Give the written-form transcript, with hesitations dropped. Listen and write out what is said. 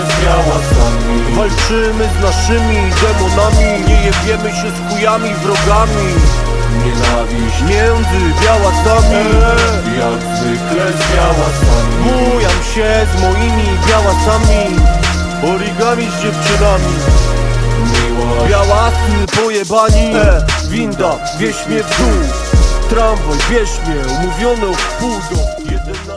z białasami. Walczymy z naszymi demonami, nie jebiemy się z chujami, wrogami. Nienawiść Między białasami, jak zwykle z białasami. bujam się z moimi białasami, origami z dziewczynami. Miłość Białasy pojebani, winda, wieź mnie w dół. Tramwaj, wieź mnie, umówiono w pół do 11.